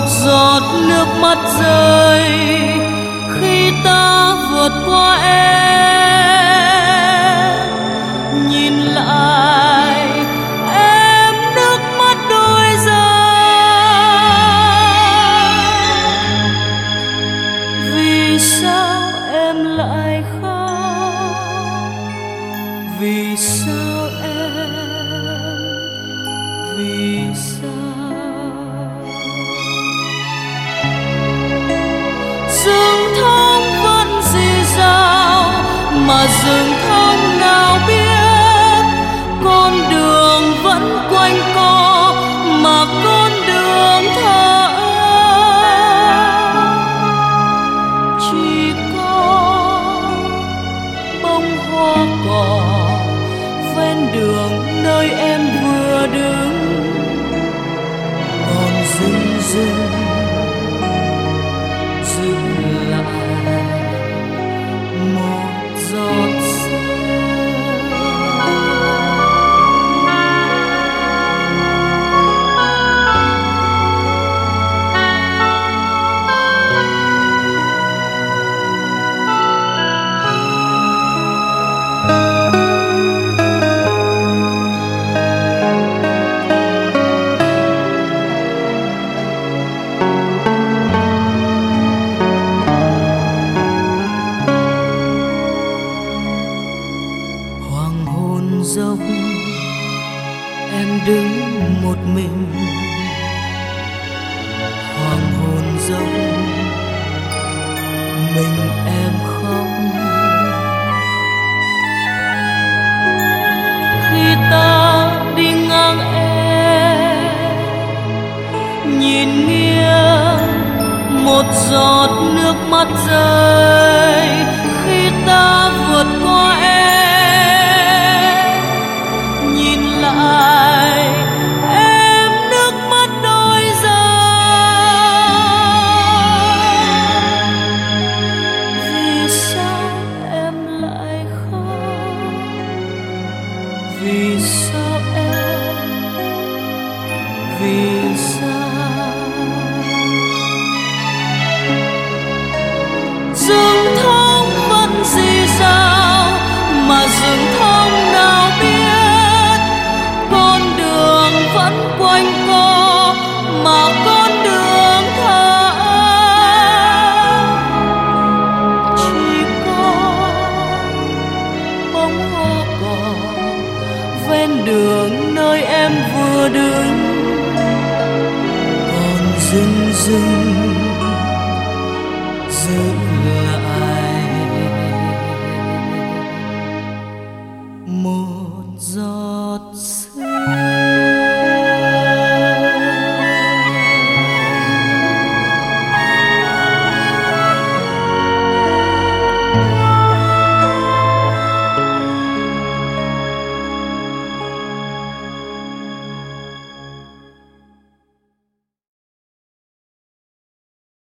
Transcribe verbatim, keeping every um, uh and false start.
giọt nước mắt rơi khi ta vượt qua em. Nhìn lại em nước mắt đôi dài. Vì sao em lại khóc? Vì sao em? Vì sao? Rừng thông vẫn rì rào mà rừng thông nào biết, con đường vẫn quanh co mà con đường thở ơ. Chỉ có bông hoa cỏ ven đường nơi em vừa đứng, còn rừng rừng giữ lại một giọt dốc. Em đứng một mình hoàng hôn dốc, mình em khóc. Khi ta đi ngang em, nhìn nghiêng một giọt nước mắt rơi khi ta vượt qua em. Lại em nước mắt đôi dài. Vì sao em lại khóc? Vì sao em? Vì sao? Rừng thông vẫn rì rào mà rừng thông nào biết, vẫn quanh co mà con đường thở ơ. Chỉ có bông hoa cỏ ven đường nơi em vừa đứng, còn rừng rừng giữ